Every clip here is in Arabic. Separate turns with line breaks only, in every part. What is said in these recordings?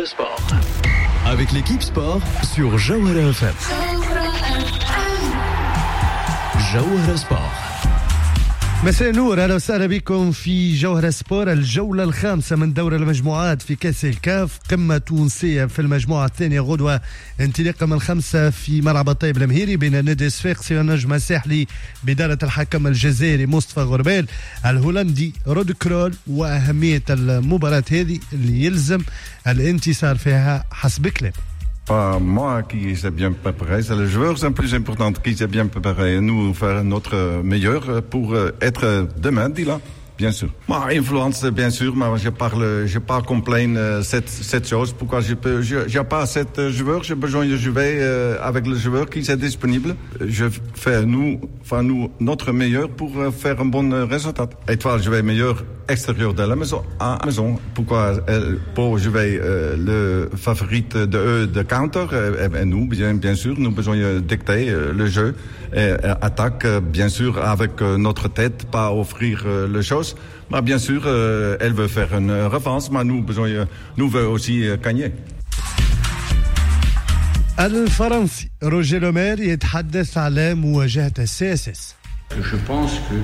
Jawhara Sport. Avec l'équipe sport sur Jawhara FM. Jawhara Sport.
مساء النور، اهلا وسهلا بكم في جوهرة سبور. الجولة الخامسة من دور المجموعات في كأس الكاف، قمة تونسية في المجموعة الثانية غدوة انطلاقا من 5 في ملعب الطيب الامهيري بين النادي الصفاقسي والنجم الساحلي بدالة الحكم الجزائري مصطفى غربال الهولندي رود كرول. واهمية المباراة هذه اللي يلزم الانتصار فيها حسب كلام.
Pas moi qui s'est bien préparé, c'est les joueurs c'est plus important qui s'est bien préparé. Nous faire notre meilleur pour être demain, dit là, bien sûr. Moi, influence, bien sûr, mais je pas complain cette chose. Pourquoi j'ai pas cette joueur, j'ai besoin de jouer avec le joueur qui est disponible. Je fais nous notre meilleur pour faire un bon résultat. Et toi, je vais meilleur extérieur de la maison, à la maison. Pourquoi pour jouer le favori de counter et nous, bien sûr, nous besoin de dicter le jeu et attaque, bien sûr, avec notre tête, pas offrir les choses. Mais bien sûr, elle veut faire une revanche, mais nous veut aussi gagner.
الفرنسي روجيه لومير يتحدث على مواجهة السياسس.
Je pense que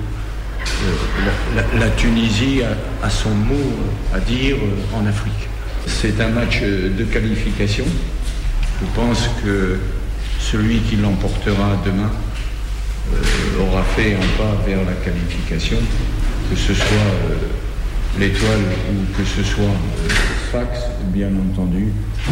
la Tunisie a son mot à dire en Afrique. C'est un match de qualification. Je pense que celui qui l'emportera demain aura fait un pas vers la qualification, que ce soit l'Étoile ou que ce soit Sfax, bien entendu.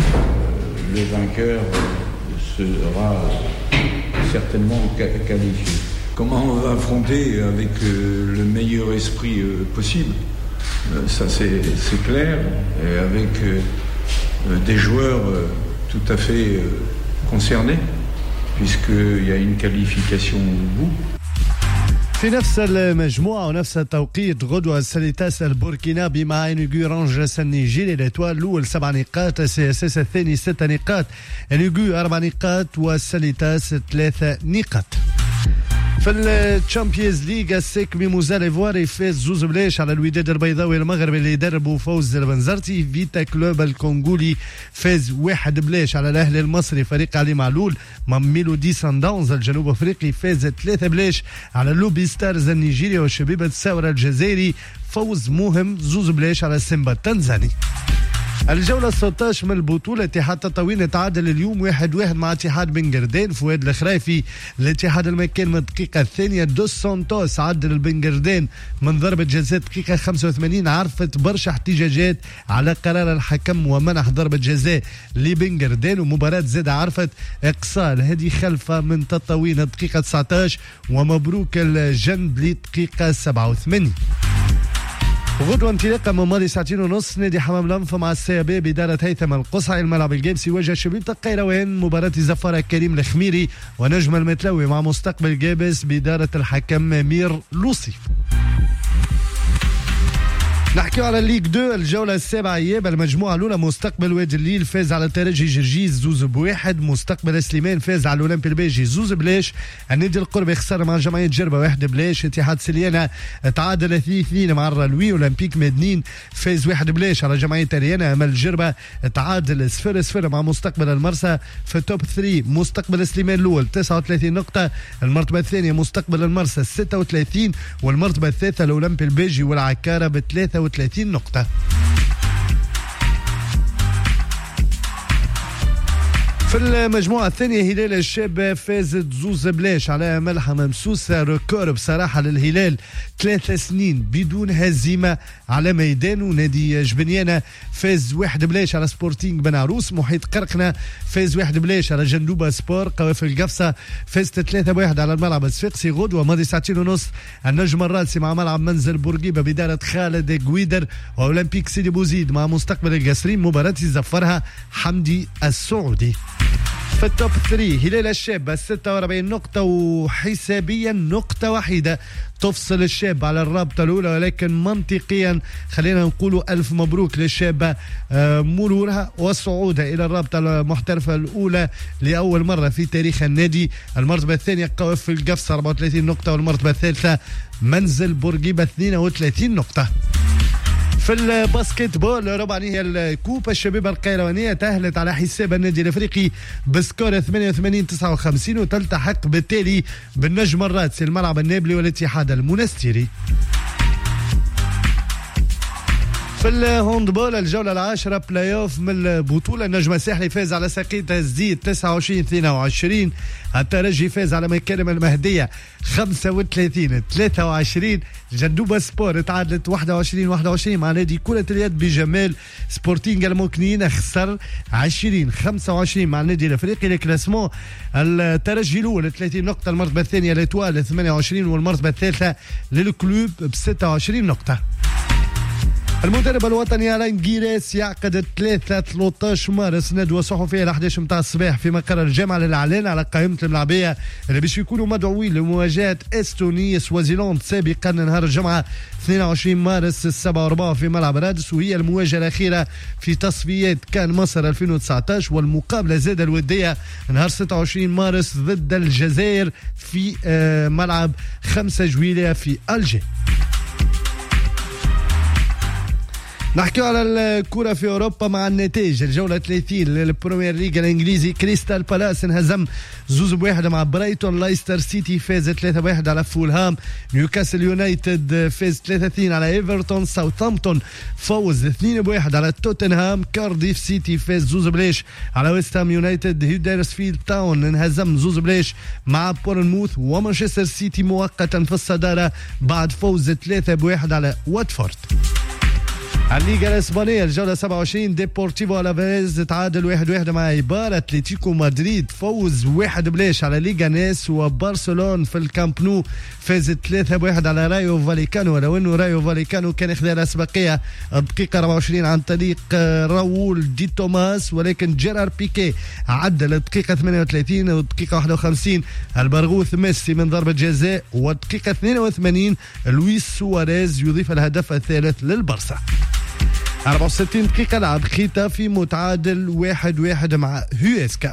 Le vainqueur sera certainement qualifié. Comment on va affronter avec le meilleur esprit possible, ça c'est clair, et avec des joueurs tout à fait concernés, puisqu'il y a une qualification au bout.
في نفس المجموعة ونفس التوقيت غدوة السليتاس البوركينابي مع انيجو النيجيري. الاتوال الأول 7 نقاط، السياسس الثاني 6 نقاط، انيجو 4 نقاط والسليتاس 3 نقاط. في الشامبيونز ليغ السيك ميموزا ليفواري فاز 2-0 على الوداد البيضاوي المغربي اللي يدربه فوز البنزرتي. فيتا كلوب الكونغولي فاز 1-0 على الاهلي المصري فريق علي معلول. ميلودي سان داونز الجنوب افريقي فاز 3-0 على لوبي ستارز النيجيري. وشبيبة الثورة الجزائري فوز مهم 2-0 على سيمبا التنزاني. الجولة 16 من البطولة، اتحاد تطاوين تعادل اليوم 1-1 مع اتحاد بن قردين. فؤاد الخرايفي الاتحاد المكان من الدقيقة الثانية. دوس سانتوس عدل البن قردين من ضربة جزاء دقيقة 85. عرفت برشا احتجاجات على قرار الحكم ومنح ضربة جزاء لبن قردين. ومباراة زاد عرفت اقصاء الهدي خلفة من تطاوين الدقيقة 19 ومبروك الجند لدقيقة 87. غدوة انطلاقا من ماضي 2.5 ساعة نادي حمام الأنف مع السيابي بدارة هيثم القصعي. الملعب الجامسي يواجه شبيبة القيروان. مباراة زفارة كريم الخميري ونجم المتلوي مع مستقبل جابس بدارة الحكم مير لوصي. نحكي على الليج 2 الجولة السابعة اياب. المجموعة الأولى مستقبل وادي الليل فاز على الترجي جرجيز 2-1. مستقبل سليمان فاز على الأولمبي البيجي 2-0. النادي القربي خسر مع جمعية جربة 1-0. اتحاد سليانة تعادل 2-2 مع الرلوي. أولمبيك مدنين فاز 1-0 على جمعية ريانا. أمل جربة تعادل 0-0 مع مستقبل المرسى. في التوب 3 مستقبل سليمان الأول 39 نقطة، المرتبة الثانية مستقبل المرسى 36، والمرتبة الثالثة الأولمبي البيجي والعكارة ب33 نقطة. في المجموعة الثانية هلال الشاب فاز 2-0 على ملحة ممسوسة. ريكور بصراحة للهلال 3 سنين بدون هزيمة على ميدان. ونادي جبنيانة فاز 1-0 على سبورتينغ بن عروس. محيط قرقنة فاز 1-0 على جندوبة سبور. قوافل قفصة فازت 3-1 على الملعب الصفاقسي. غدوة ماضي 2.5 ساعة النجم الراسي مع ملعب منزل بورقيبة بدارة خالد قويدر. وأولمبيك سيدي بوزيد مع مستقبل القصرين مباراة يزفرها حمدي السعودي. في التوب 3 هلال الشاب 46 نقطة وحسابيا نقطة واحدة تفصل الشاب على الرابطة الأولى، ولكن منطقيا خلينا نقول ألف مبروك للشابة مرورها وصعودها إلى الرابطة المحترفة الأولى لأول مرة في تاريخ النادي. المرتبة الثانية قوافل القفص 34 نقطة، والمرتبة الثالثة منزل بورقيبة 32 نقطة. في الباسكت بول ربع نهائي الكوبا الشباب القيروانية تأهلت على حساب النادي الافريقي بسكور 88-59 وتلتحق بالتالي بالنجم الرادسي الملعب النابلي والاتحاد المنستيري. في الهوندبول الجولة العاشرة بلاي اوف من البطولة النجم الساحلي فاز على ساقية الزيت 29-22. الترجي فاز على مكارم المهدية 35-23. جندوبة سبور تعادلت 21-21 مع نادي كرة اليد بجمال. سبورتينغ الموكنين خسر 20-25 مع النادي الافريقي. الكلاسمون الترجي الاول 30 نقطة، المرتبة الثانية ليتوال 28 والمرتبة الثالثة للكلوب ب 26 نقطة. المدرب الوطني ألان جيريس يعقد 13 مارس ندوة صحفية ل 11 متاع الصباح في مقر الجامعة للإعلان على قائمة الملاعبية اللي باش يكونوا مدعوين لمواجهة استونيا سوازيلاند سابقا نهار الجمعة 22 مارس 7 في ملعب رادس، وهي المواجهة الأخيرة في تصفيات كان مصر 2019. والمقابلة زاد الودية نهار 26 مارس ضد الجزائر في ملعب 5 جويلية في ألجي. نحكي على الكرة في أوروبا مع النتائج. الجولة 30 للبريمير ليج الإنجليزي كريستال بالاس انهزم 2-1 مع برايتون. لايستر سيتي فاز 3-1 على فولهام. نيوكاسل يونايتد فاز 3-2 على ايفرتون. ساوثامبتون فوز 2-1 على توتنهام. كارديف سيتي فاز 2-0 على ويست هام يونايتد. هيدرسفيلد تاون انهزم 2-0 مع بورنموث. ومانشستر سيتي مؤقتا في الصدارة بعد فوز 3-1 على واتفورد. الليغا الاسبانيه الجوله 27 ديبورتيفو الافيز تعادل 1-1 مع ايبار. اتلتيكو مدريد فوز 1-0 على ليغانيس. وبرشلونه في الكامب نو فاز 3-1 على رايو فاليكانو، ولو انه رايو فاليكانو كان اخذ الاسبقيه الدقيقه 24 عن طريق راؤول دي توماس، ولكن جيرار بيكي عدل الدقيقه 38 والدقيقه 51 البرغوث ميسي من ضربه جزاء، والدقيقه 82 لويس سواريز يضيف الهدف الثالث للبرسا. 64 دقيقة لعب ختافي متعادل 1-1 مع هيوسكا.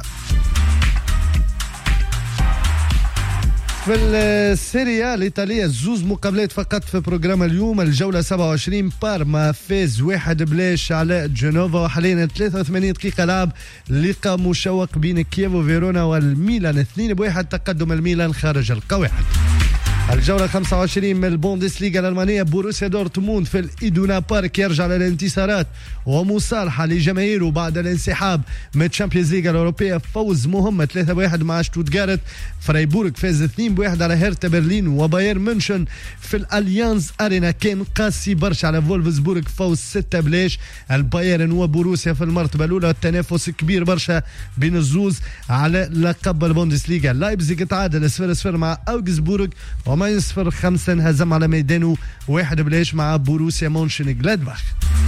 في السيريا الإيطالية زوز مقابلات فقط في بروجرام اليوم. الجولة 27 بارما فاز 1-0 على جنوفا. وحاليا 83 دقيقة لعب لقاء مشوق بين كييفو فيرونا والميلان 2-1 تقدم الميلان خارج القواعد. الجولة 25 من البوندسليغا الألمانية بوروسيا دورتموند في الإيدونا بارك يرجع للانتصارات ومصالحة لجماهيره بعد الانسحاب من تشامبيونز ليغ الأوروبية. فوز مهم 3-1 مع شتوتغارت. فرايبورغ فاز 2-1 على هيرتا برلين. وبايرن مونشن في الأليانز أرينا كان قاسي برشا على فولفسبورغ فوز 6-0. البايرن وبوروسيا في المرتبة الأولى، التنافس كبير برشا بين الزوز على لقب البوندسليغا. لايبزيغ تعادل 0-0 مع أوغسبورغ. وماينز 0-5 انهزم على ميدانه 1-0 مع بوروسيا مونشن جلادباخ.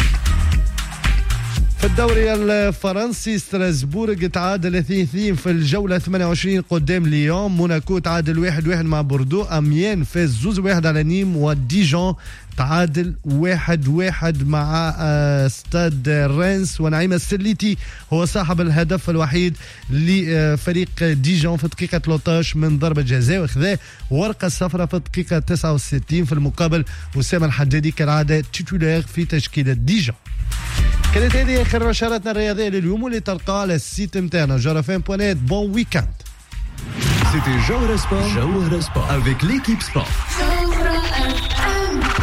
في الدوري الفرنسي ستراسبورغ تعادل 2-2 في الجولة 28 قدام ليون. موناكو تعادل 1-1 مع بوردو. أميان فاز 2-1 على نيم. وديجون تعادل 1-1 مع ستاد رينس. ونعيم السليتي هو صاحب الهدف الوحيد لفريق ديجون في الدقيقة 13 من ضربة جزاء، وخذا ورقة صفراء في الدقيقة 69. في المقابل أسامة الحدادي كالعادة تيتولير في تشكيلة ديجون. كانت هذه آخر نشراتنا الرياضية لليوم واللي تلقاها على السيت متاعنا جرفان.net. بون ويكاند.
C'était Jawara Sport avec l'équipe sport.